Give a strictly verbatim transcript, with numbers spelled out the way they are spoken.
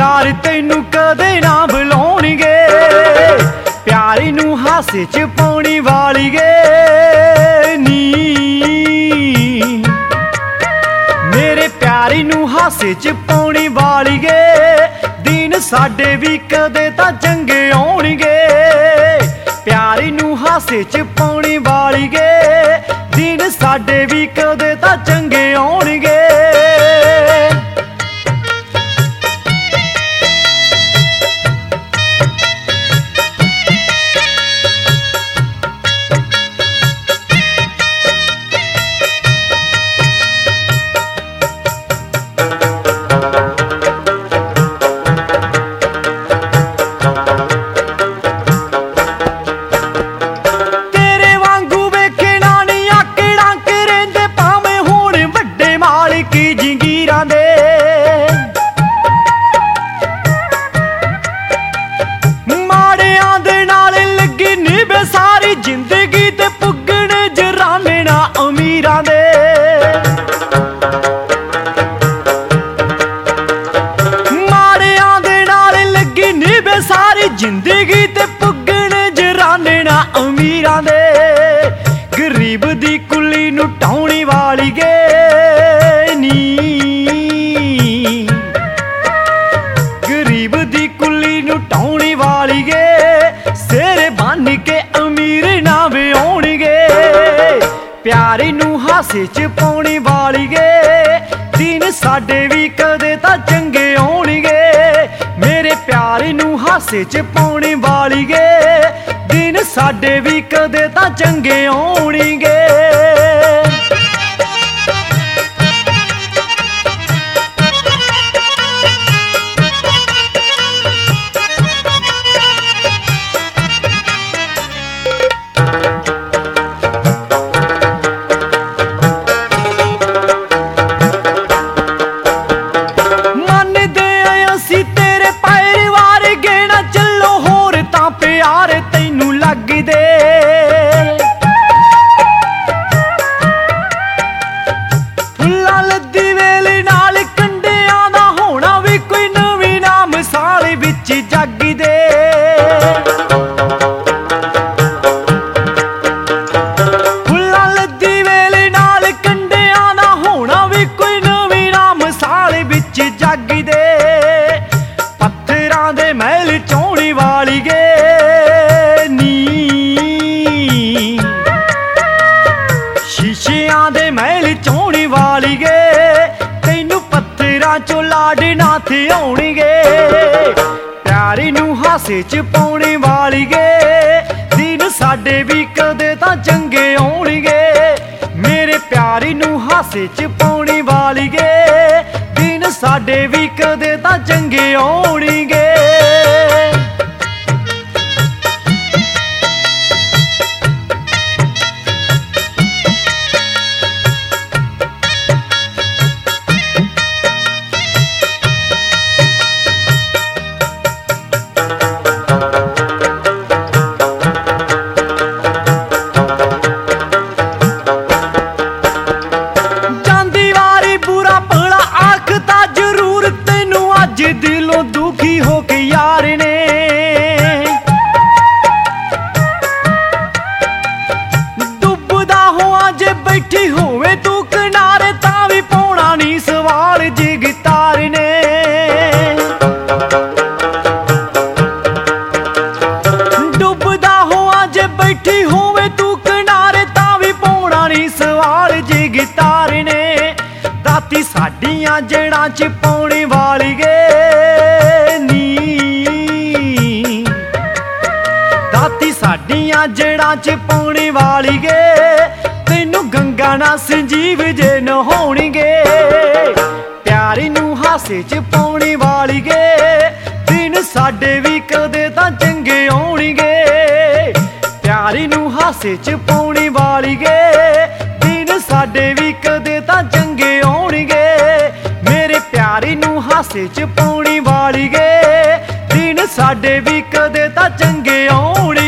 यार तैनू कदे ना भुलाउणगे, प्यार नू हासे च पाउणी वालीए नी। मेरे प्यार नू हासे च पाउणी वालीए, दिन साडे भी कदे तां चंगे आउणगे। प्यार नू हासे च पाउणी वालीए, दिन साडे भी कदे तां चंगे आउणगे। सारी जिंदगी ते पुगण जराने अमीरां दे, माड़ियां दे नाल लगी निभे सारी जिंदगी ते पुगण जराने अमीरां दे। गरीब दी कुली नू ढाउणी वालीए नी, गरीब दी कुली नू ढाउणी वालीए, सिर बन के अमीर ना विआउणगे। प्यार नू हासे च पाउणी वालीए, दिन साडे भी कदे तां चंगे आउणगे। मेरे प्यार नू हासे च पाउणी वालीए, दिन साडे भी कदे तां चंगे आउणगे। फुल्लां लद्दी वेल नाल कंडियां दा होना भी कोई नवीं ना मिसाल विच जग दे। फुल्लां लद्दी वेल नाल कंडियां दा होना भी कोई नवीं ना मिसाल विच जग दे। पत्थरां दे महल चौणी वालीए नी, शीशियां दे महल चौणी वालीए, तैनू पत्थरां चों लाड ना थे आउणगे। प्यार नू हासे च पाउणी वालीए, दिन साडे भी कदे तां चंगे आउणगे। मेरे प्यार नू हासे च पाउणी वालीए, दिन साडे भी कदे तां चंगे आउणगे। दिलों दुखी हो के यार ने डुबदा हुआ जे बैठी होवे तू किनारे, तां भी पाउणा नी सवाल जी गितार ने। डुबदा हुआ जे बैठी होवे तू किनारे, तां भी पाउणा नी सवाल जी गितार ने। राती साडियां जड़ां च पाउणी वालीए नी, राती साडियां जड़ां च पाउणी वालीए, तैनू गंगा ना संजीव जे नहाउणगे। प्यार नू हासे च पाउणी वालीए, दिन साडे भी कदे तां चंगे आउणगे। प्यार नू हासे च पाउणी वालीए, दिन साडे भी कदे तां चंगे आउणगे। मेरे प्यार नू हासे च पाउणी वालीए, दिन साडे भी कदे तां चंगे आउणगे।